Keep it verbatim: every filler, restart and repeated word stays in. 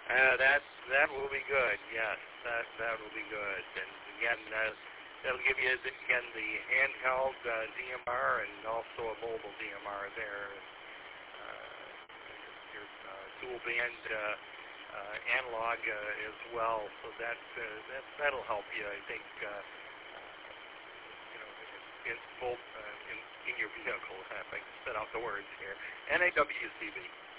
Uh, that that will be good. Yes, that that will be good. And again, uh, that'll give you the, again the handheld uh, D M R and also a mobile D M R there. Uh, your uh, dual band uh, uh, analog uh, as well. So that uh, that that'll help you. I think. Uh, you know, in, in both uh, in in your vehicle. If I can spit out the words here. N A W C B.